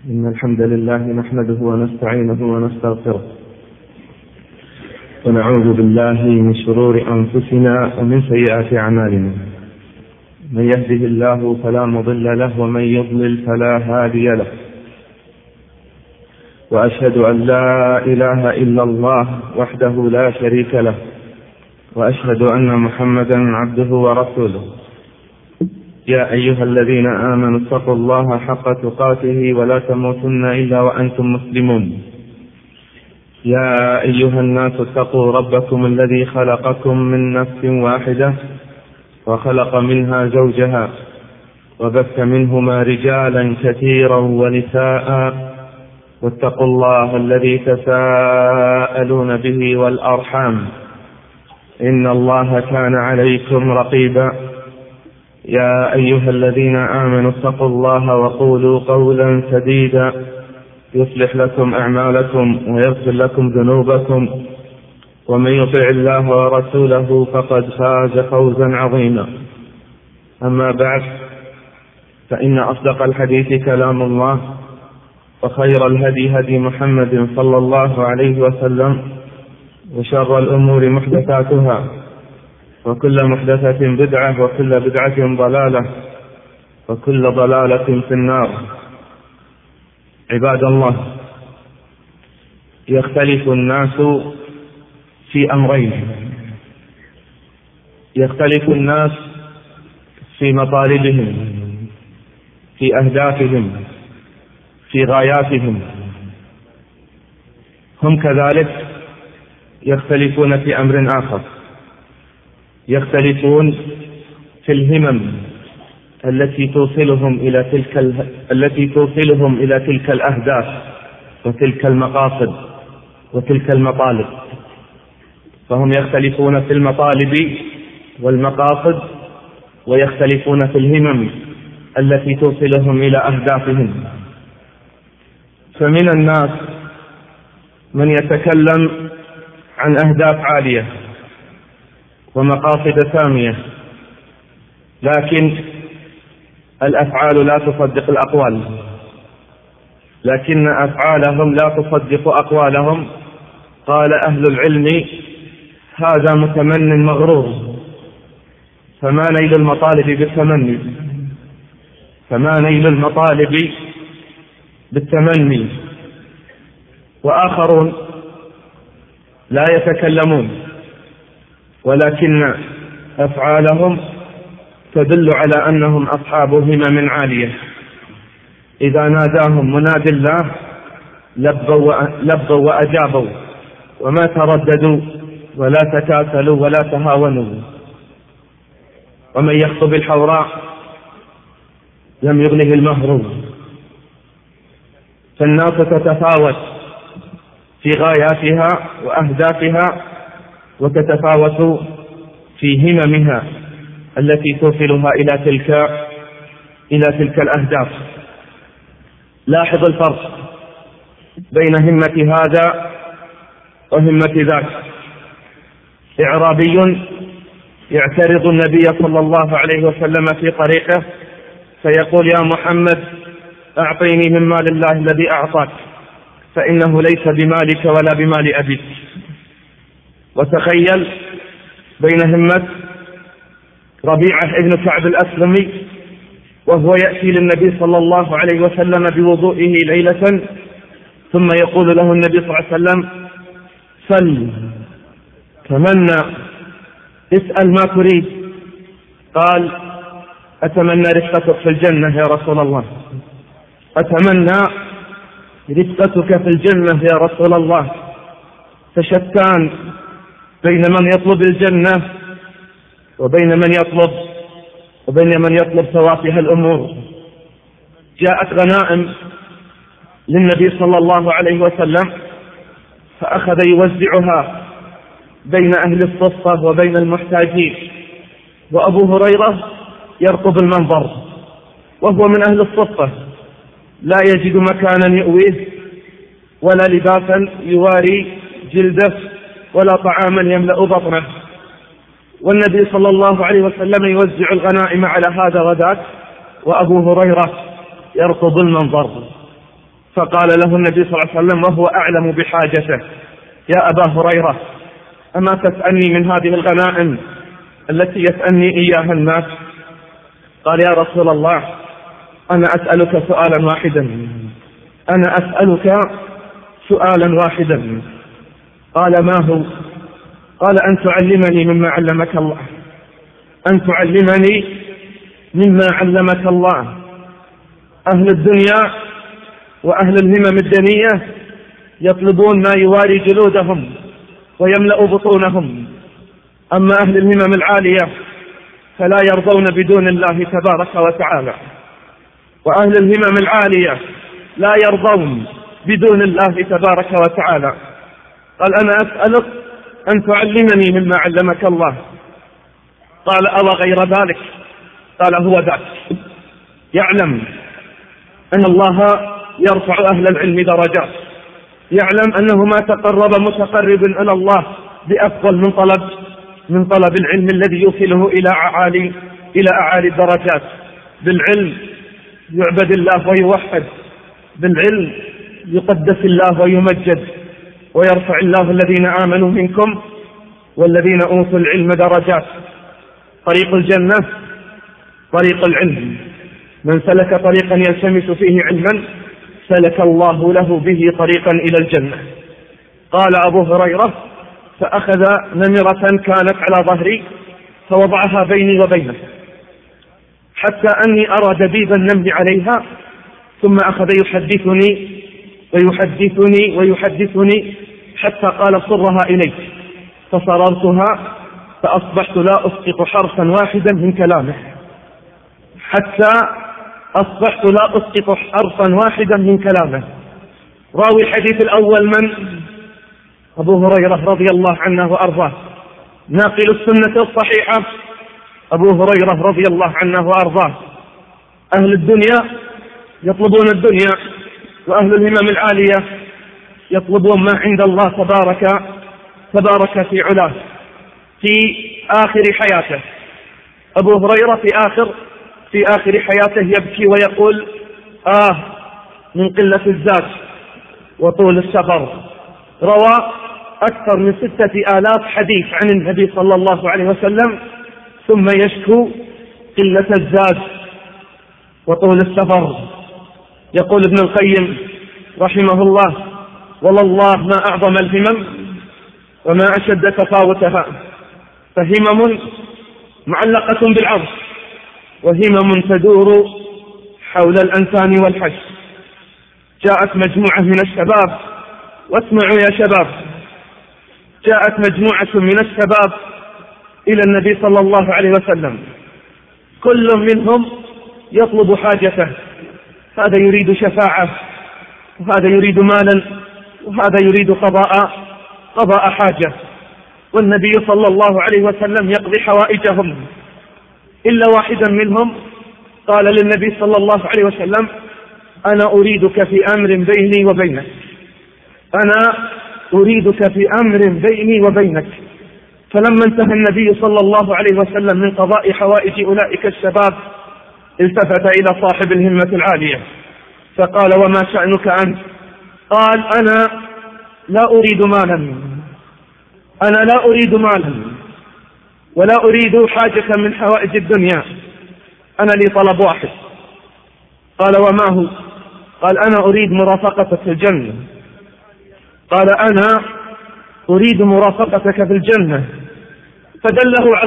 إن الحمد لله نحمده ونستعينه ونستغفره ونعوذ بالله من شرور أنفسنا ومن سيئات أعمالنا. من يهده الله فلا مضل له ومن يضلل فلا هادي له، وأشهد أن لا إله إلا الله وحده لا شريك له، وأشهد أن محمدا عبده ورسوله. يا أيها الذين آمنوا اتقوا الله حق تقاته ولا تموتن إلا وأنتم مسلمون. يا أيها الناس اتقوا ربكم الذي خلقكم من نفس واحدة وخلق منها زوجها وبث منهما رجالا كثيرا ونساء، واتقوا الله الذي تساءلون به والأرحام إن الله كان عليكم رقيبا. يا أيها الذين آمنوا اتقوا الله وقولوا قولا سديدا يصلح لكم أعمالكم ويغفر لكم ذنوبكم، ومن يطع الله ورسوله فقد فاز فوزا عظيما. أما بعد، فإن أصدق الحديث كلام الله، وخير الهدي هدي محمد صلى الله عليه وسلم، وشر الأمور محدثاتها، وكل محدثة بدعة، وكل بدعة ضلالة، وكل ضلالة في النار. عباد الله، يختلف الناس في أمرين: يختلف الناس في مطالبهم، في أهدافهم، في غاياتهم. هم كذلك يختلفون في أمر آخر، يختلفون في الهمم التي توصلهم إلى تلك الأهداف وتلك المقاصد وتلك المطالب. فهم يختلفون في المطالب والمقاصد، ويختلفون في الهمم التي توصلهم إلى أهدافهم. فمن الناس من يتكلم عن أهداف عالية ومقاصد سامية، لكن الأفعال لا تصدق الأقوال، لكن أفعالهم لا تصدق أقوالهم. قال أهل العلم: هذا متمن مغرور. فما نيل المطالب بالتمني، فما نيل المطالب بالتمني. وآخرون لا يتكلمون، ولكن أفعالهم تدل على أنهم أصحاب همم عالية. إذا ناداهم مناد الله لبوا وأجابوا، وما ترددوا ولا تكاسلوا ولا تهاونوا. ومن يخطب الحوراء لم يغنه المهر. فالناس تتفاوت في غاياتها وأهدافها، وتتفاوت في هممها التي توصلها إلى تلك الأهداف. لاحظ الفرق بين همة هذا وهمة ذاك. إعرابي يعترض النبي صلى الله عليه وسلم في طريقه فيقول: يا محمد، أعطيني من مال الله الذي أعطاك، فإنه ليس بمالك ولا بمال أبيك. وتخيل بين همة ربيعة ابن كعب الأسلمي وهو يأتي للنبي صلى الله عليه وسلم بوضوئه ليلة، ثم يقول له النبي صلى الله عليه وسلم: سل، تمنى، اسأل ما تريد. قال: أتمنى رفقتك في الجنة يا رسول الله، أتمنى رفقتك في الجنة يا رسول الله. فشتان بين من يطلب الجنة وبين من يطلب سوافها الأمور. جاءت غنائم للنبي صلى الله عليه وسلم، فأخذ يوزعها بين أهل الصفة وبين المحتاجين، وأبو هريرة يرقب المنظر وهو من أهل الصفة، لا يجد مكانا يؤويه ولا لباسا يواري جلده ولا طعاما يملأ بطنه. والنبي صلى الله عليه وسلم يوزع الغنائم على هذا وذاك، وأبو هريرة يرقب المنظر. فقال له النبي صلى الله عليه وسلم وهو أعلم بحاجته: يا أبا هريرة، أما تسألني من هذه الغنائم التي يسألني إياها الناس؟ قال: يا رسول الله، أنا أسألك سؤالا واحدا. قال: ما هو؟ قال: أن تعلمني مما علمك الله. أهل الدنيا وأهل الهمم الدنية يطلبون ما يواري جلودهم ويملأ بطونهم، أما أهل الهمم العالية فلا يرضون بدون الله تبارك وتعالى، وأهل الهمم العالية لا يرضون بدون الله تبارك وتعالى. قال: أنا أسألك أن تعلمني مما علمك الله. قال: أو غير ذلك؟ قال: هو ذاك. يعلم أن الله يرفع أهل العلم درجات، يعلم أنه ما تقرب متقرب إلى الله بأفضل من طلب العلم الذي يوصله إلى أعالي الدرجات. بالعلم يعبد الله ويوحد، بالعلم يقدس الله ويمجد، ويرفع الله الذين آمنوا منكم والذين أوتوا العلم درجات. طريق الجنة طريق العلم، من سلك طريقا يلتمس فيه علما سلك الله له به طريقا إلى الجنة. قال أبو هريرة: فأخذ نمرة كانت على ظهري فوضعها بيني وبينه حتى أني أرى دبيب النمل عليها، ثم أخذ ويحدثني حتى قال: صرها إليك. فصررتها فأصبحت لا أسقط حرفا واحدا من كلامه. راوي الحديث الأول من؟ أبو هريرة رضي الله عنه وأرضاه، ناقل السنة الصحيحة أبو هريرة رضي الله عنه وأرضاه. أهل الدنيا يطلبون الدنيا، وأهل الهمم العالية يطلبون ما عند الله تبارك في علاه. في آخر حياته أبو هريرة في آخر حياته يبكي ويقول: من قلة الزاد وطول السفر. روى أكثر من 6,000 حديث عن النبي صلى الله عليه وسلم، ثم يشكو قلة الزاد وطول السفر. يقول ابن القيم رحمه الله: والله ما أعظم الهمم وما أشد تفاوتها، فهمم معلقة بالعرش، وهمم تدور حول الأنسان والحج. جاءت مجموعة من الشباب، واسمعوا يا شباب، جاءت مجموعة من الشباب إلى النبي صلى الله عليه وسلم، كل منهم يطلب حاجته، هذا يريد شفاعة، وهذا يريد مالا، وهذا يريد قضاء حاجة. والنبي صلى الله عليه وسلم يقضي حوائجهم، إلا واحدا منهم قال للنبي صلى الله عليه وسلم: أنا أريدك في أمر بيني وبينك. فلما انتهى النبي صلى الله عليه وسلم من قضاء حوائج أولئك الشباب التفت إلى صاحب الهمة العالية فقال: وما شأنك أنت؟ قال: أنا لا أريد مالا ولا أريد حاجة من حوائج الدنيا، أنا لي طلب واحد. قال: وما هو؟ قال: أنا أريد مرافقتك في الجنة. قال: أنا أريد مرافقتك في الجنة. فدله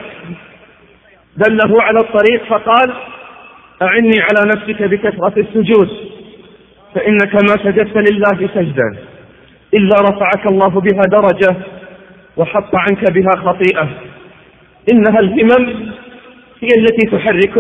على الطريق فقال: أعني على نفسك بكثرة السجود، فإنك ما سجدت لله سجدا إلا رفعك الله بها درجة وحط عنك بها خطيئة. إنها الهمم هي التي تحرك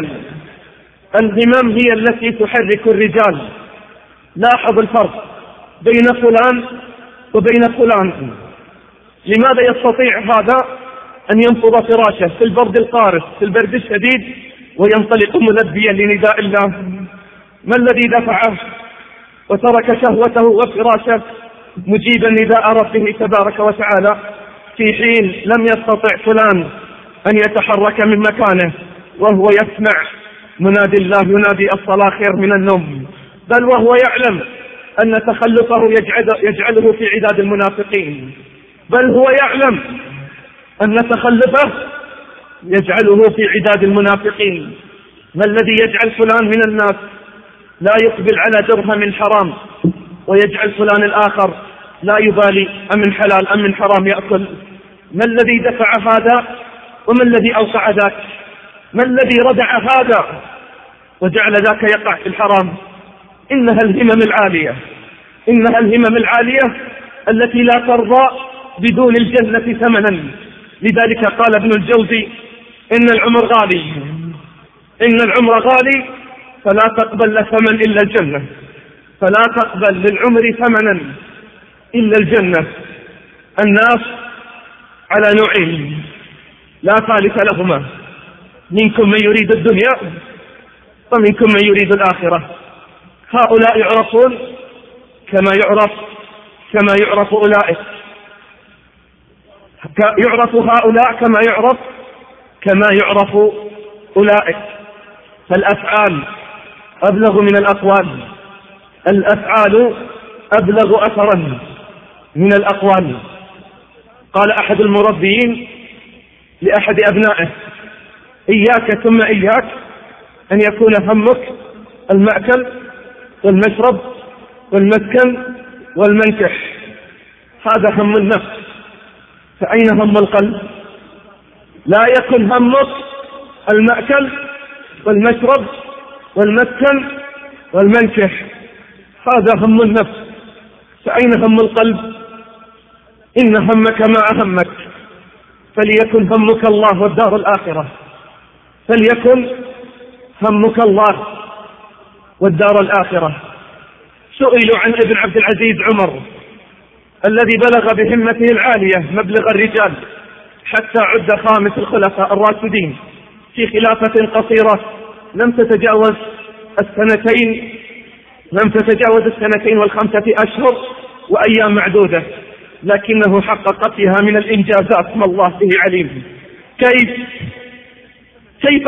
الرجال. لاحظ الفرق بين فلان وبين فلان. لماذا يستطيع هذا أن ينفض فراشه في البرد القارس في البرد الشديد وينطلق ملبيا لنداء الله؟ ما الذي دفعه وترك شهوته وفراشه مجيبا نداء ربه تبارك وتعالى، في حين لم يستطع فلان أن يتحرك من مكانه وهو يسمع منادي الله ينادي: الصلاة خير من النوم، بل وهو يعلم أن تخلفه يجعله في عداد المنافقين، بل هو يعلم أن تخلفه يجعله في عداد المنافقين. ما الذي يجعل فلان من الناس لا يقبل على درهم حرام ويجعل فلان الآخر لا يبالي أمن حلال أم من حرام يأكل؟ ما الذي دفع هذا وما الذي أوقع ذاك؟ ما الذي ردع هذا وجعل ذاك يقع في الحرام؟ إنها الهمم العالية، إنها الهمم العالية التي لا ترضى بدون الجنة ثمنا. لذلك قال ابن الجوزي: إن العمر غالي، إن العمر غالي فلا تقبل لثمن إلا الجنة، فلا تقبل للعمر ثمنا إلا الجنة. الناس على نوعين لا ثالث لهما: منكم من يريد الدنيا ومنكم من يريد الآخرة. هؤلاء يعرفون كما يعرف أولئك، يعرف هؤلاء كما يعرف أولئك. فالأفعال أبلغ من الأقوال، الأفعال أبلغ أثرا من الأقوال. قال أحد المربيين لأحد أبنائه: إياك ثم إياك أن يكون همك المأكل والمشرب والمسكن والمنكح، هذا هم النفس. فأين هم القلب؟ لا يكن همك المأكل والمشرب والمسكن والمنكح، هذا هم النفس. فأين هم القلب؟ إن همك ما أهمك، فليكن همك الله والدار الآخرة، فليكن همك الله والدار الآخرة. سئلوا عن ابن عبد العزيز عمر الذي بلغ بهمته العالية مبلغ الرجال حتى عد خامس الخلفاء الراشدين في خلافة قصيرة لم تتجاوز السنتين والخمسة أشهر وأيام معدودة، لكنه حقق فيها من الإنجازات ما الله به عليم. كيف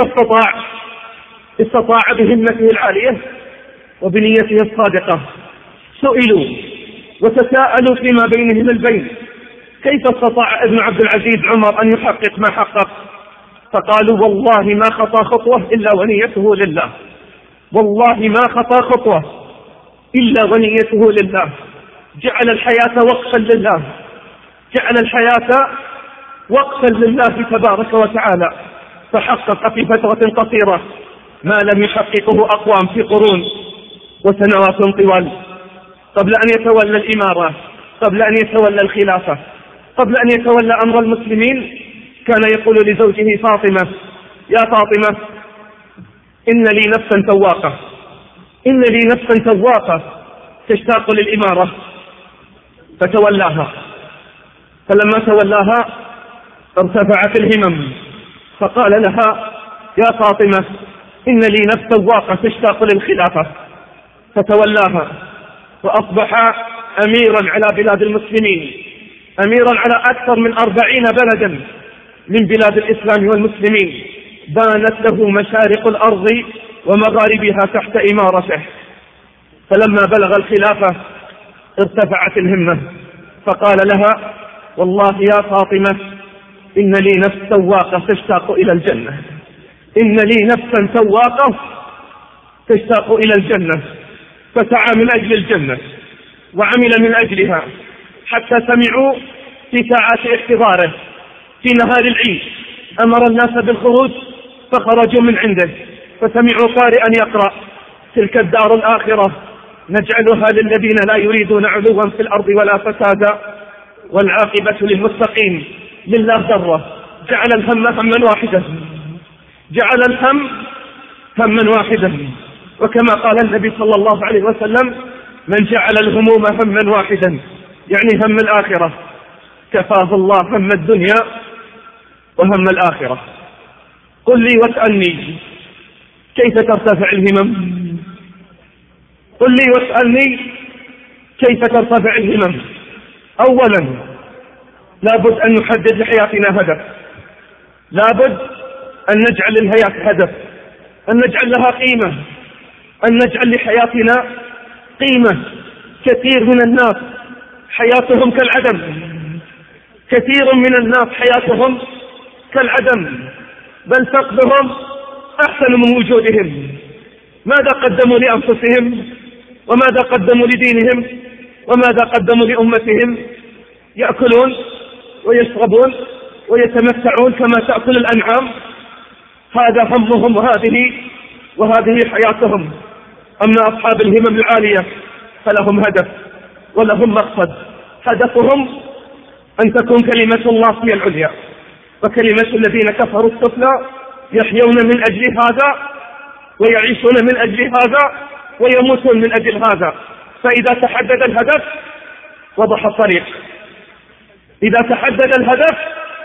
استطاع بهمته العالية وبنيته الصادقة. سئلوا وتساءلوا فيما بينهم البين: كيف استطاع ابن عبد العزيز عمر أن يحقق ما حقق؟ فقالوا: والله ما خطى خطوة إلا ونيته لله، والله ما خطى خطوة إلا ونيته لله. جعل الحياة وقفا لله، جعل الحياة وقفا لله تبارك وتعالى، فحقق في فترة قصيرة ما لم يحققه أقوام في قرون وسنوات طوال. قبل أن يتولى الإمارة، قبل أن يتولى الخلافة، قبل أن يتولى أمر المسلمين، كان يقول لزوجه فاطمة: يا فاطمة، إن لي نفسا تواقة، إن لي نفسا تواقة تشتاق للإمارة. فتولاها، فلما تولاها ارتفعت الهمم، فقال لها: يا فاطمة، إن لي نفس تواقة تشتاق للخلافة. فتولاها وأصبح أميرا على بلاد المسلمين، أميرا على أكثر من 40 بلدا من بلاد الإسلام والمسلمين، بانت له مشارق الأرض ومغاربها تحت إمارته. فلما بلغ الخلافة ارتفعت الهمة، فقال لها: والله يا فاطمة، إن لي نفس تواقة تشتاق إلى الجنة، إن لي نفسا تواقة تشتاق إلى الجنة. فسعى من أجل الجنة وعمل من أجلها، حتى سمعوا في ساعات احتضاره في نهار العيد أمر الناس بالخروج، فخرجوا من عنده فسمعوا قارئا يقرأ: تلك الدار الآخرة نجعلها للذين لا يريدون علوا في الأرض ولا فسادا والعاقبة للمتقين. لله ذرة، جعل الهم هما واحدا، جعل الهم هما واحدا. وكما قال النبي صلى الله عليه وسلم: من جعل الهموم هما واحدا، يعني هم الآخرة، كفاه الله هم الدنيا وهم الآخرة. قل لي واسألني كيف ترتفع الهمم؟ قل لي واسألني كيف ترتفع الهمم؟ أولا لابد أن نحدد لحياتنا هدف، لابد أن نجعل للحياة هدف، أن نجعل لها قيمة، أن نجعل لحياتنا قيمة. كثير من الناس حياتهم كالعدم، كثير من الناس حياتهم كالعدم، بل فقدهم أحسن من وجودهم. ماذا قدموا لأنفسهم وماذا قدموا لدينهم وماذا قدموا لأمتهم؟ يأكلون ويشربون ويتمتعون كما تأكل الأنعام، هذا همهم وهذه حياتهم. أما أصحاب الهمم العالية فلهم هدف ولهم مقصد، هدفهم أن تكون كلمة الله هي العليا وكلمة الذين كفروا السفلى، يحيون من أجل هذا ويعيشون من أجل هذا ويموتون من أجل هذا. فإذا تحدد الهدف وضح الطريق، إذا تحدد الهدف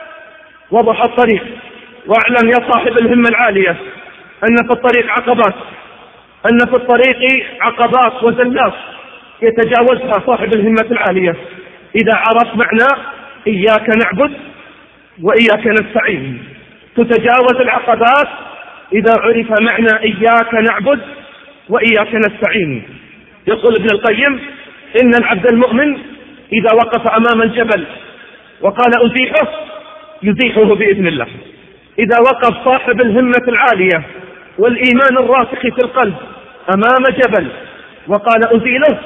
وضح الطريق. واعلم يا صاحب الهمة العالية أن في الطريق عقبات، أن في الطريق عقبات وزلات يتجاوزها صاحب الهمة العالية. إذا عرف معنى إياك نعبد وإياك نستعين تتجاوز العقبات إذا عرف معنى إياك نعبد وإياك نستعين. يقول ابن القيم إن العبد المؤمن إذا وقف أمام الجبل وقال أزيحه يزيحه بإذن الله. إذا وقف صاحب الهمة العالية والإيمان الراسخ في القلب أمام جبل وقال أزيله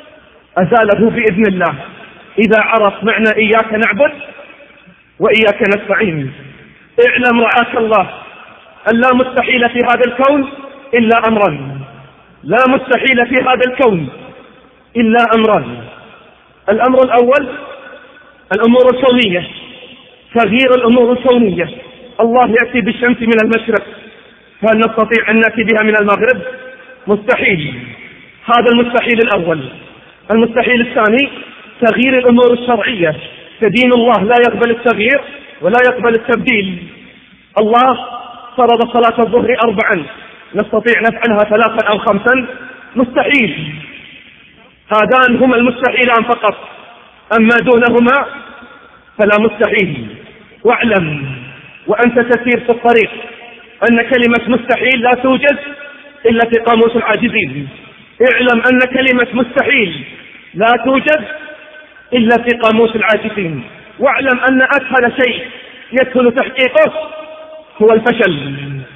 أزاله بإذن الله. إذا عرف معنى إياك نعبد وإياك نستعين. اعلم رعاك الله أن لا مستحيل في هذا الكون إلا أمران، لا مستحيل في هذا الكون إلا أمران. الأمر الأول الأمور الكونية، تغيير الأمور الكونية. الله يأتي بالشمس من المشرق، هل نستطيع أن نأتي بها من المغرب؟ مستحيل. هذا المستحيل الأول. المستحيل الثاني تغيير الأمور الشرعية، فدين الله لا يقبل التغيير ولا يقبل التبديل. الله فرض صلاة الظهر 4، نستطيع نفعلها 3 أو 5؟ مستحيل. هذان هما المستحيلان فقط، أما دونهما فلا مستحيل. واعلم وأنت تسير في الطريق أن كلمة مستحيل لا توجد إلا في قاموس العاجزين. اعلم أن كلمة مستحيل لا توجد إلا في قاموس العاجزين. واعلم أن أسهل شيء يسهل تحقيقه هو الفشل.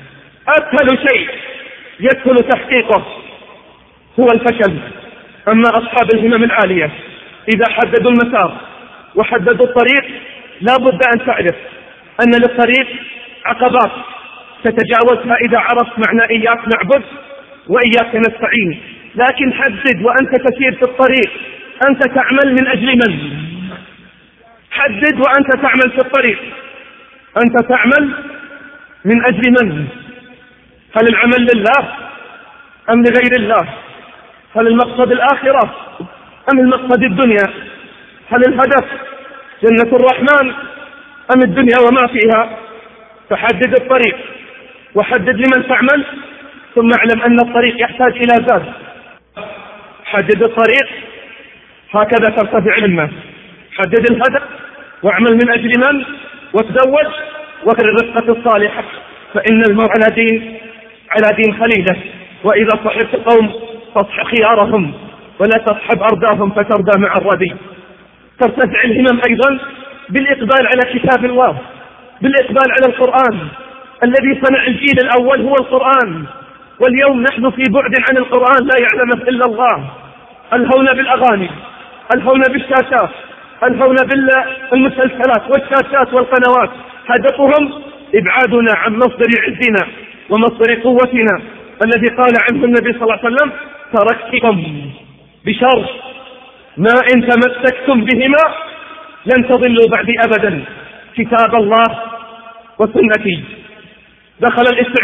أسهل شيء يسهل تحقيقه هو الفشل. أما أصحاب الهمم العالية إذا حددوا المسار وحددوا الطريق لا بد أن تعرف أن للطريق عقبات تتجاوزها إذا عرفت معنى إياك نعبد وإياك نستعين. لكن حدد وأنت تسير في الطريق أنت تعمل من أجل من؟ حدد وأنت تعمل في الطريق أنت تعمل من أجل من؟ هل العمل لله أم لغير الله؟ هل المقصد الآخرة أم المقصد الدنيا؟ هل الهدف جنة الرحمن أم الدنيا وما فيها؟ فحدد الطريق وحدد لمن تعمل، ثم اعلم أن الطريق يحتاج إلى زاد. حدد الطريق هكذا ترتفع الهمة. حدد الهدف واعمل من أجل من، وتزوج وكر الرفقة الصالحة، فإن المرء على دين خليله. وإذا صحبت قوم فاصحب خيارهم ولا تصحب أرداهم فتردى مع الردي. ترتفع الهمم أيضا بالإقبال على كتاب الله، بالإقبال على القرآن. الذي صنع الجيل الأول هو القرآن، واليوم نحن في بعد عن القرآن لا يعلمه إلا الله. الهون بالأغاني، الهون بالشاشات، الهون بالمسلسلات والشاشات والقنوات، هدفهم إبعادنا عن مصدر عزنا ومصدر قوتنا الذي قال عنه النبي صلى الله عليه وسلم تركتكم بشر ما إن تمسكتم بهما لن تضلوا بعدي أبدا، كتاب الله وسنتي. دخل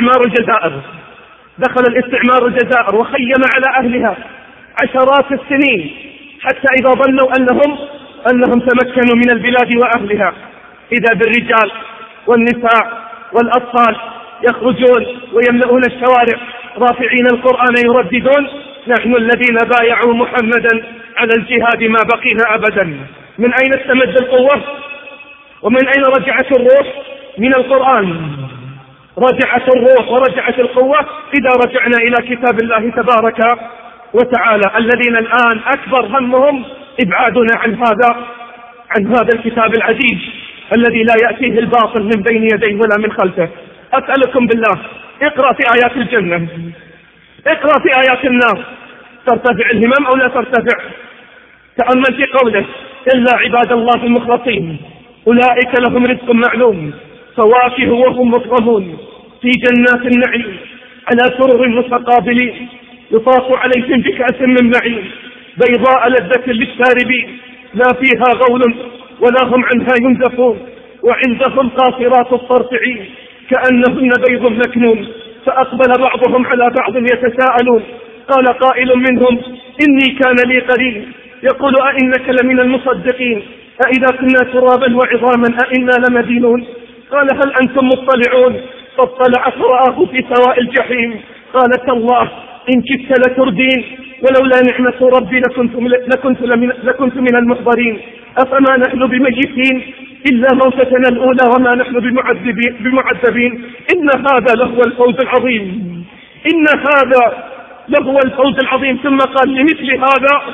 الاستعمار الجزائر وخيم على أهلها عشرات السنين حتى إذا ظنوا أنهم تمكنوا من البلاد وأهلها إذا بالرجال والنساء والأطفال يخرجون ويملؤون الشوارع رافعين القرآن يرددون نحن الذين بايعوا محمدا على الجهاد ما بقينا أبدا. من أين استمد القوة ومن أين رجعت الروح؟ من القرآن. رجعت الروح ورجعت القوة إذا رجعنا إلى كتاب الله تبارك وتعالى الذين الآن أكبر همهم إبعادنا عن هذا الكتاب العزيز الذي لا يأتيه الباطل من بين يديه ولا من خلفه. أسألكم بالله، اقرأ في آيات الجنة، اقرأ في آيات النار، ترتفع الهمم أو لا ترتفع؟ تأمل في قوله: إلا عباد الله المخلصين أولئك لهم رزق معلوم فواكه وهم مكرمون في جنات النعيم على سرر متقابلين يطاف عليهم بكأس من معين بيضاء لذة للشاربين لا فيها غول ولا هم عنها ينزفون وعندهم قاصرات الطرف عين كأنهن بيض مكنون فأقبل بعضهم على بعض يتساءلون قال قائل منهم إني كان لي قرين يقول أئنك لمن المصدقين أئذا كنا ترابا وعظاما أئنا لمدينون قال هل أنتم مطلعون فاطلع فرآه في سواء الجحيم قال تالله إن كدت لتردين ولولا نعمة ربي لكنت من المحضرين أفما نحن بميتين إلا موتتنا الأولى وما نحن بمعذبين إن هذا لهو الفوز العظيم، إن هذا لهو الفوز العظيم. ثم قال لمثل هذا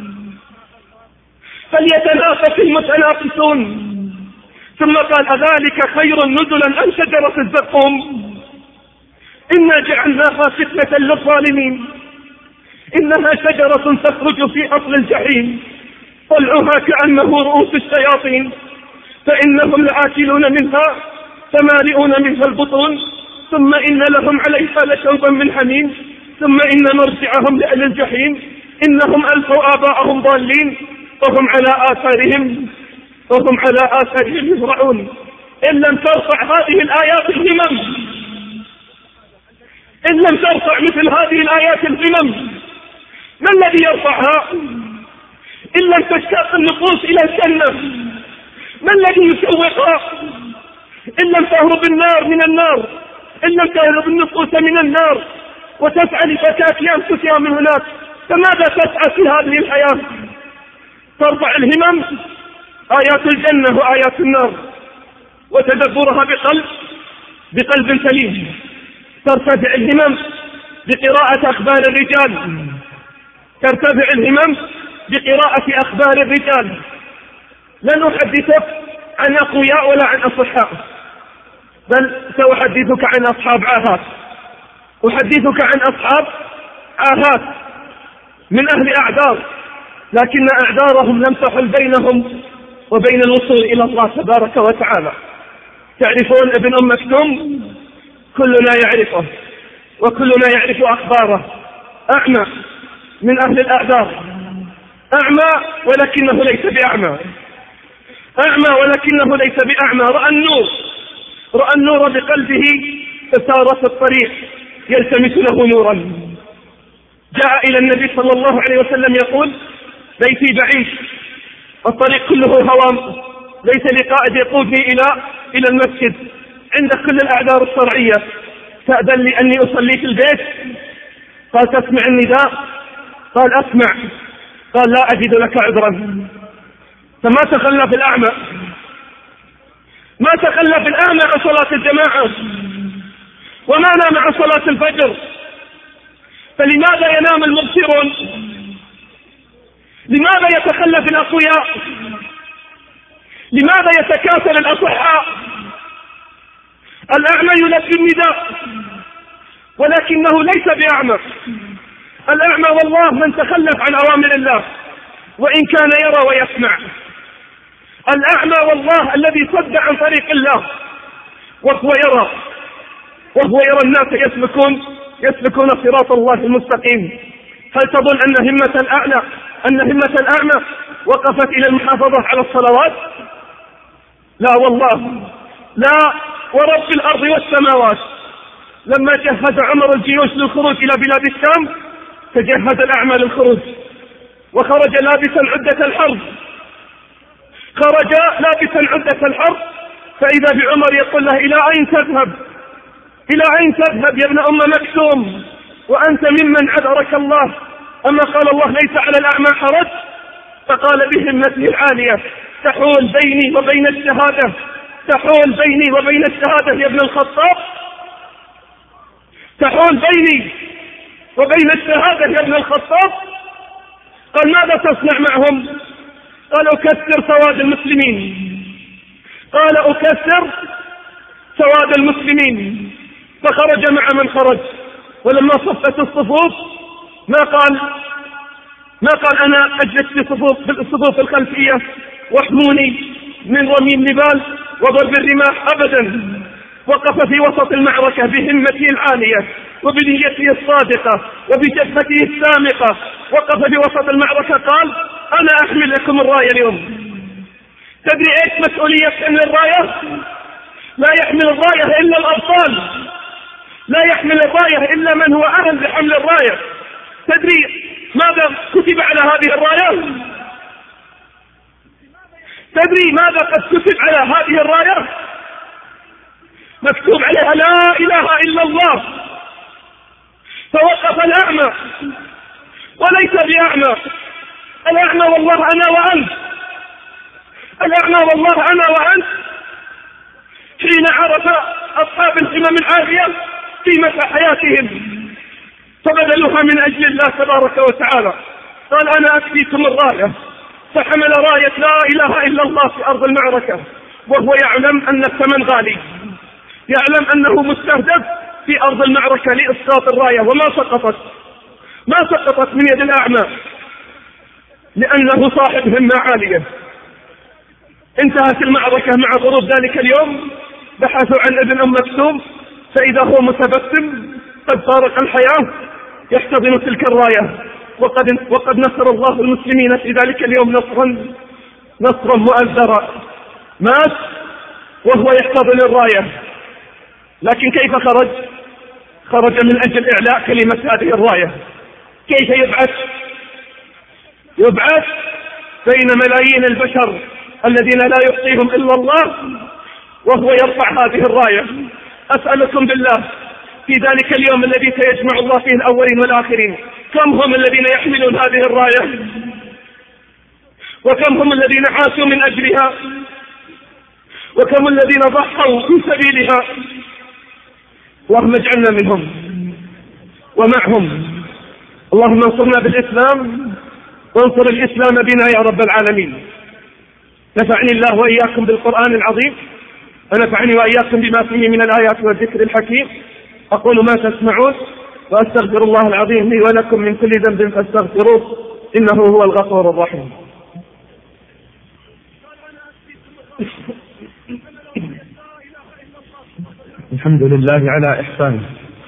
فليتنافس المتنافسون. ثم قال أذلك خير نزلا أم شجرة الزقوم إنا جعلناها فتنة للظالمين إنها شجرة تخرج في أصل الجحيم طلعها كأنه رؤوس الشياطين فإنهم لآكلون منها فمالئون منها البطون ثم إن لهم عليها لشوبا من حميم ثم إن مرجعهم لأهل الجحيم إنهم ألفوا آباءهم ضالين وهم على آثارهم يهرعون. إن لم ترفع هذه الآيات الهمم، إن لم ترفع مثل هذه الآيات الهمم، ما الذي يرفعها؟ إن لم تشتاق النفوس إلى الجنة، ما الذي يشوقها؟ إن لم تهرب النار من النار، إن لم تهرب النفوس من النار وتسعى لفتاة أنفسها من هناك، فماذا تسعى في هذه الحياة؟ ترفع الهمم آيات الجنة وآيات النار وتدبرها بقلب سليم. ترتفع الهمم بقراءة أخبار الرجال، ترتفع الهمم بقراءة أخبار الرجال. لن أحدثك عن أقوياء ولا عن أصحاء، بل سأحدثك عن أصحاب عاهات، أحدثك عن أصحاب عاهات من أهل أعذار، لكن أعذارهم لم تحل بينهم وبين الوصول إلى الله تبارك وتعالى. تعرفون ابن أم مكتوم؟ كلنا يعرفه وكلنا يعرف أخباره. أعمى من أهل الأعذار، أعمى ولكنه ليس بأعمى، أعمى ولكنه ليس بأعمى. رأى النور بقلبه فسار في الطريق يلتمس له نورا. جاء إلى النبي صلى الله عليه وسلم يقول بيتي بعيد، الطريق كله هوام، ليس لقائد يقودني إلى المسجد، عندك كل الأعذار الشرعية، تأذن لي أني أصلي في البيت؟ قال تسمع النداء؟ قال أسمع. قال لا أجد لك عذرا. فما تخلف الأعمى، ما تخلف الأعمى عن صلاة الجماعة وما نام عن صلاة الفجر. فلماذا ينام المبصرون؟ لماذا يتخلف الأقوياء؟ لماذا يتكاسل الأصحاء؟ الأعمى يلبي النداء ولكنه ليس بأعمى. الأعمى والله من تخلف عن أوامر الله وإن كان يرى ويسمع. الأعمى والله الذي صد عن طريق الله وهو يرى الناس يسلكون صراط الله المستقيم. هل تظن أن همة الأعمى وقفت إلى المحافظة على الصلوات؟ لا والله، لا ورب الأرض والسماوات. لما جهز عمر الجيوش للخروج إلى بلاد الشام تجهز الأعمى للخروج وخرج لابسا عدة الحرب، فإذا بعمر يقول له إلى أين تذهب يا ابن أم مكتوم وأنت ممن عذرك الله؟ أما قال الله ليس على الأعمى حرج؟ فقال بهمته العالية تحول بيني وبين الشهادة يا ابن الخطاب، تحول بيني وبين الشهادة يا ابن الخطاب. قال ماذا تصنع معهم؟ قال أكسر سواد المسلمين. قال أكسر سواد المسلمين. فخرج مع من خرج، ولما صفت الصفوف ما قال أنا أجلس في الصفوف الخلفية واحموني من رمي النبال وضرب الرماح أبدا. وقف في وسط المعركة بهمته العالية وبنيته الصادقة وبجبهته السامقة. وقف في وسط المعركة قال أنا أحمل لكم الراية اليوم. تدري إيش مسؤولية حمل الراية؟ لا يحمل الراية إلا الأبطال، لا يحمل الراية إلا من هو أهل لحمل الراية. تدري ماذا كتب على هذه الراية؟ تدري ماذا قد كتب على هذه الراية؟ مكتوب عليها لا إله إلا الله. فوقف الأعمى وليس بأعمى، الأعمى والله أنا وأنت، الأعمى والله أنا وأنت، حين عرف أصحاب الحمم العالية قيمة حياتهم فبذلوها من أجل الله تبارك وتعالى. قال أنا أكفيكم الراية، فحمل راية لا إله إلا الله في أرض المعركة وهو يعلم أن الثمن غالي، يعلم أنه مستهدف في أرض المعركة لإسقاط الراية. وما سقطت، ما سقطت من يد الأعمى لأنه صاحب همة عالية. انتهت المعركة مع غروب ذلك اليوم. بحثوا عن ابن أم مكتوم فإذا هو متبسم قد فارق الحياة يحتضن تلك الراية. وقد نصر الله المسلمين في ذلك اليوم نصرا مؤزرا. مات وهو يحتضن الراية. لكن كيف خرج؟ خرج من أجل إعلاء كلمة هذه الراية. كيف يبعث بين ملايين البشر الذين لا يحصيهم إلا الله وهو يرفع هذه الراية. أسألكم بالله في ذلك اليوم الذي سيجمع الله فيه الأولين والآخرين كم هم الذين يحملون هذه الراية؟ وكم هم الذين عاشوا من أجلها؟ وكم الذين ضحوا في سبيلها؟ اللهم اجعلنا منهم ومعهم. اللهم انصرنا بالإسلام وانصر الإسلام بنا يا رب العالمين. نفعني الله وإياكم بالقرآن العظيم ونفعني وإياكم بما فيه من الآيات والذكر الحكيم. أقول ما تسمعون وأستغفر الله العظيم لي ولكم من كل ذنب فاستغفروه إنه هو الغفور الرحيم. الحمد لله على إحسانه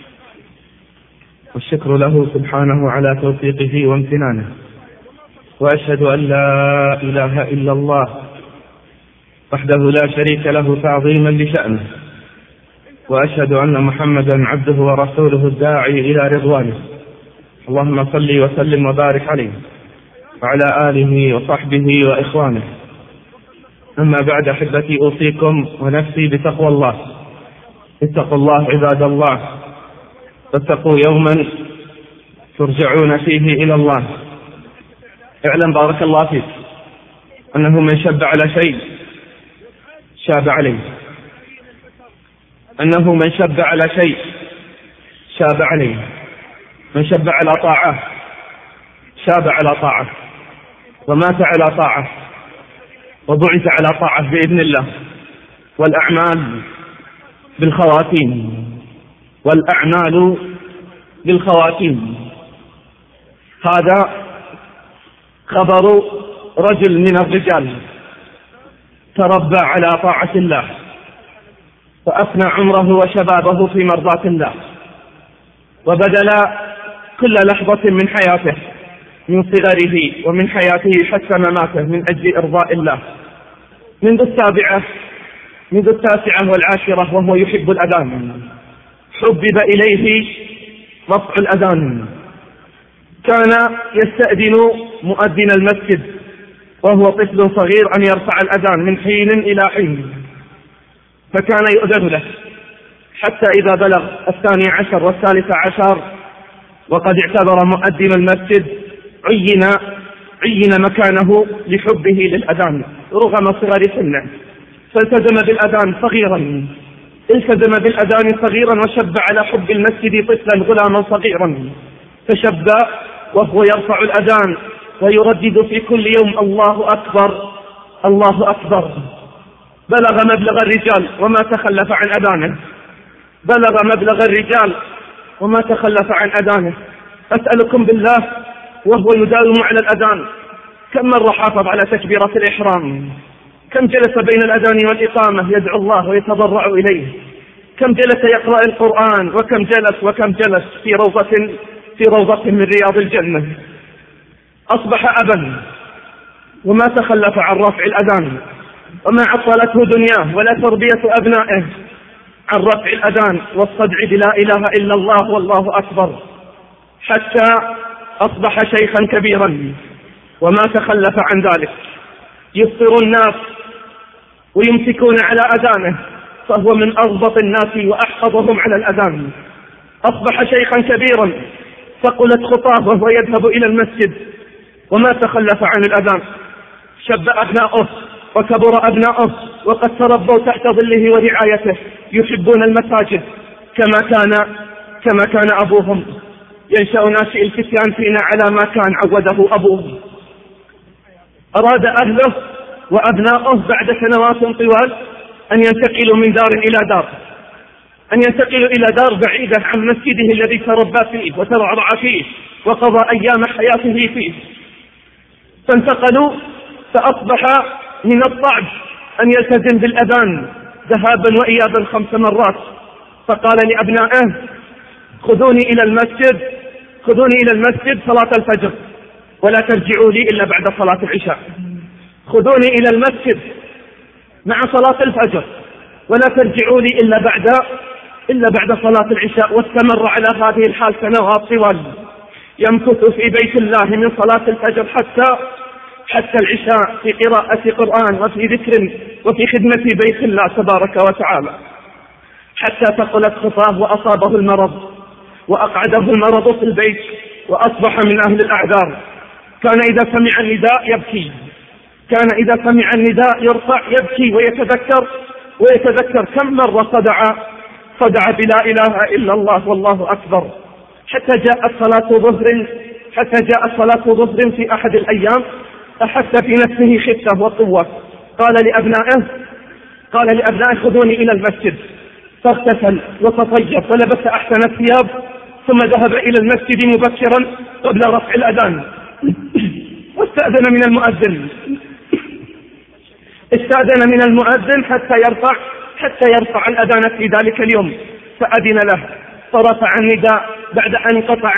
والشكر له سبحانه على توفيقه وامتنانه، وأشهد أن لا إله إلا الله وحده لا شريك له تعظيما لشأنه، وأشهد أن محمدا عبده ورسوله الداعي إلى رضوانه. اللهم صل وسلم وبارك عليه وعلى آله وصحبه وإخوانه. أما بعد أحبتي أوصيكم ونفسي بتقوى الله. اتقوا الله عباد الله، واتقوا يوما ترجعون فيه إلى الله. اعلم بارك الله فيك أنه من شب على شيء شاب عليه، أنه من شب على شيء شاب عليه، من شب على طاعة شاب على طاعة، ومات على طاعة، وبعث على طاعة بإذن الله. والأعمال بالخواتيم، والأعمال بالخواتيم. هذا خبر رجل من الرجال تربى على طاعة الله فأفنى عمره وشبابه في مرضاة الله، وبذل كل لحظة من حياته من صغره ومن حياته حتى مماته من أجل إرضاء الله. منذ التاسعة والعاشرة وهو يحب الأذان، حبب إليه رفع الأذان. كان يستأذن مؤذن المسجد وهو طفل صغير أن يرفع الأذان من حين إلى حين، فكان يؤذن له حتى إذا بلغ 12 و13 وقد اعتبر مؤذن المسجد عين مكانه لحبه للأذان رغم صغر سنه، فالتزم بالأذان صغيرا وشب على حب المسجد طفلا غلاما صغيرا. فشب وهو يرفع الأذان ويردد في كل يوم الله أكبر الله أكبر. بلغ مبلغ الرجال وما تخلف عن أذانه، بلغ مبلغ الرجال وما تخلف عن أذانه. أسألكم بالله وهو يداوم على الأذان كم مرة حافظ على تكبيرة الإحرام؟ كم جلس بين الأذان والإقامة يدعو الله ويتضرع إليه؟ كم جلس يقرأ القرآن؟ وكم جلس في روضة من رياض الجنة؟ أصبح أبا وما تخلف عن رفع الأذان، وما عطلته دنياه ولا تربية أبنائه عن رفع الأذان والصدع بلا إله إلا الله والله أكبر، حتى أصبح شيخا كبيرا وما تخلف عن ذلك. يفطر الناس ويمسكون على أذانه فهو من أضبط الناس وأحفظهم على الأذان. أصبح شيخا كبيرا ثقلت خطاه وهو يذهب إلى المسجد وما تخلف عن الأذان. شب أبناؤه وكبر أبناؤه وقد تربوا تحت ظله ورعايته، يحبون المساجد كما كان أبوهم. ينشأ ناشئ الفتيان فينا على ما كان عوده أبوه. أراد أهله وأبناؤه بعد سنوات طوال أن ينتقلوا من دار إلى دار، أن ينتقلوا إلى دار بعيدة عن مسجده الذي تربى فيه وترعرع فيه وقضى أيام حياته فيه. فانتقلوا، فأصبح من الصعب أن يلتزم بالأذان ذهابا وإيابا 5 مرات. فقال لأبنائه خذوني إلى المسجد صلاة الفجر ولا ترجعوا لي إلا بعد صلاة العشاء. خذوني إلى المسجد مع صلاة الفجر ولا ترجعوا لي إلا بعد صلاة العشاء. واستمر على هذه الحال سنوات طوال، يمكث في بيت الله من صلاة الفجر حتى العشاء في قراءة قرآن وفي ذكر وفي خدمة بيت الله تبارك وتعالى، حتى ثقلت خطاه وأصابه المرض وأقعده المرض في البيت وأصبح من أهل الأعذار. كان إذا سمع النداء يبكي، كان إذا سمع النداء يرفع يبكي ويتذكر كم مرة صدع بلا إله إلا الله والله أكبر. حتى جاءت صلاة ظهر في أحد الأيام أحس في نفسه خفة وقوة. قال لأبنائه خذوني إلى المسجد. فاغتسل وتطيب ولبس أحسن الثياب ثم ذهب إلى المسجد مبكرا قبل رفع الأذان. واستأذن من المؤذن حتى يرفع الأذان في ذلك اليوم، فأذن له فرفع النداء بعد أن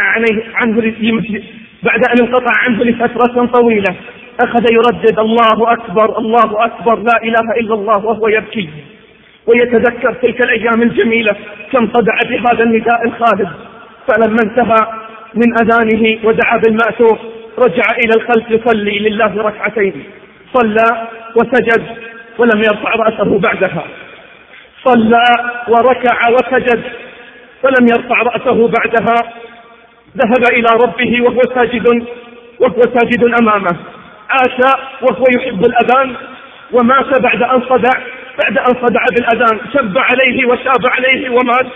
انقطع عنه لفترة طويلة. أخذ يردد الله أكبر الله أكبر لا إله إلا الله وهو يبكي ويتذكر تلك الأيام الجميلة كم صدع بهذا النداء الخالد. فلما انتهى من أذانه ودعا بالمأثور رجع إلى الخلف يصلي لله ركعتين. صلى وسجد ولم يرفع رأسه بعدها، صلى وركع وسجد ولم يرفع رأسه بعدها. ذهب إلى ربه وهو ساجد أمامه. عاش وهو يحب الأذان ومات بعد أن صدع بالأذان. شب عليه وشاب عليه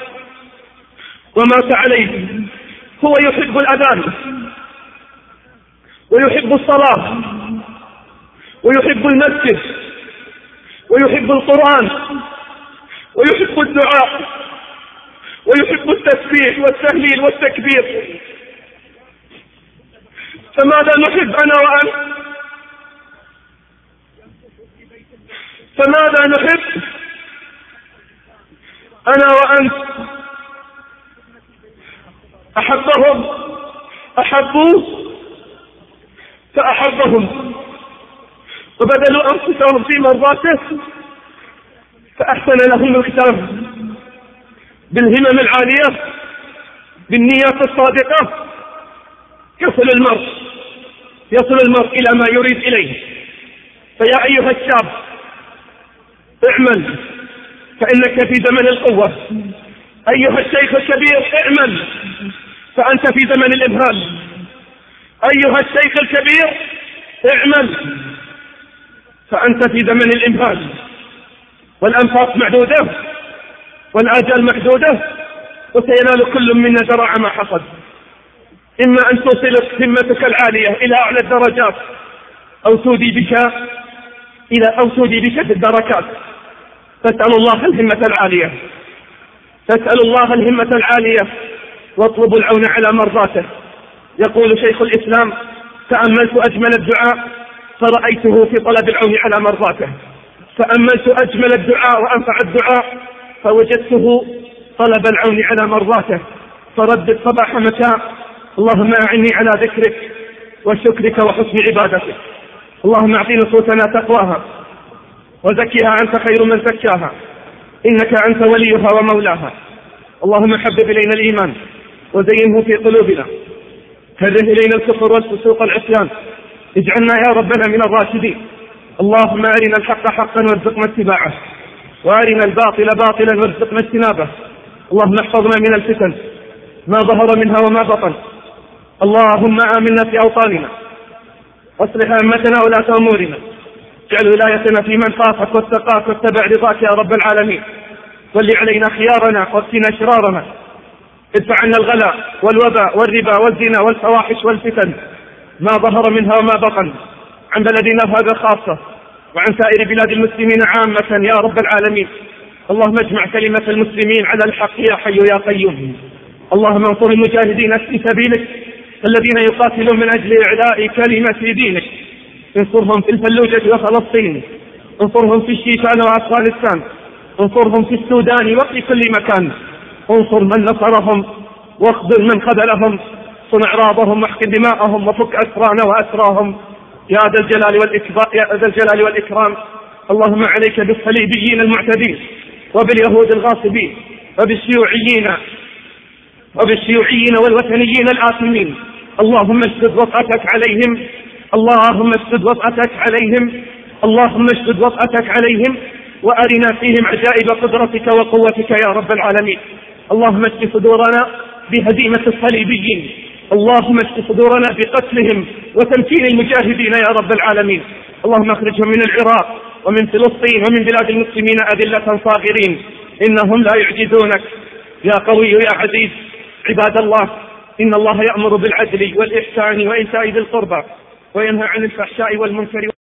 ومات عليه. هو يحب الأذان ويحب الصلاة ويحب المسجد ويحب القرآن ويحب الدعاء ويحب التسبيح والتهليل والتكبير. فماذا نحب أنا وأنت؟ فماذا نحب أنا وأنت؟ أحبوا فأحبهم وبذلوا أنفسهم في مرضاته فأحسن لهم الختام بالهمم العالية بالنيات الصادقة. يصل المرء إلى ما يريد إليه. فيا أيها الشاب اعمل فإنك في زمن القوة. أيها الشيخ الكبير اعمل فأنت في زمن الإمهال. أيها الشيخ الكبير اعمل فأنت في زمن الإمهال. والأنفاس معدودة والآجال محدودة وسينال كل منا زرع ما حصد. إما أن توصلك همتك العالية إلى أعلى الدرجات أو تودي بك في الدركات. فاسأل الله الهمة العالية، فاسأل الله الهمة العالية واطلبوا العون على مرضاته. يقول شيخ الإسلام: تأملت أجمل الدعاء فرأيته في طلب العون على مرضاته، تأملت أجمل الدعاء وأنفع الدعاء فوجدته طلب العون على مرضاته، فردد صباح مساء: اللهم أعني على ذكرك وشكرك وحسن عبادتك. اللهم أعط نفوسنا تقواها وزكها أنت خير من زكاها إنك أنت وليها ومولاها. اللهم حبب إلينا الإيمان وزينه في قلوبنا، كره إلينا الكفر والفسوق والعصيان، اجعلنا يا ربنا من الراشدين. اللهم أرنا الحق حقا وارزقنا اتباعه، وأرنا الباطل باطلا وارزقنا اجتنابه. اللهم احفظنا من الفتن ما ظهر منها وما بطن. اللهم آمنا في أوطاننا واصلح أئمتنا ولاة أمورنا، اجعل ولايتنا في من خافك واتقاك واتبع رضاك يا رب العالمين. ول علينا خيارنا واكفنا شرارنا، ادفع عنا الغلاء والوباء والربا والزنا والفواحش والفتن ما ظهر منها وما بطن، عن بلدنا هذا خاصة وعن سائر بلاد المسلمين عامة يا رب العالمين. اللهم اجمع كلمة المسلمين على الحق يا حي يا قيوم. اللهم انصر المجاهدين في سبيلك الذين يقاتلون من أجل إعلاء كلمة دينك، انصرهم في الفلوجة وفلسطين، انصرهم في الشيشان وأفغانستان، انصرهم في السودان وفي كل مكان، انصر من نصرهم واخذل من خذلهم، صنع اعراضهم واحقن دماءهم وفك أسرانا وأسراهم يا ذا الجلال والإكرام. اللهم عليك بالصليبيين المعتدين وباليهود الغاصبين وبالشيوعيين والوثنيين الآثمين. اللهم اشدد وطأتك عليهم، اللهم اشدد وطأتك عليهم، اللهم اشدد وطأتك عليهم، وأرنا فيهم عجائب قدرتك وقوتك يا رب العالمين. اللهم اشف صدورنا بهزيمة الصليبيين، اللهم اشف صدورنا بقتلهم وتمكين المجاهدين يا رب العالمين. اللهم اخرجهم من العراق ومن فلسطين ومن بلاد المسلمين أذلة صاغرين، إنهم لا يعجزونك يا قوي يا عزيز. عباد الله، إن الله يأمر بالعدل والإحسان وإيتاء ذي القربى وينهى عن الفحشاء والمنكر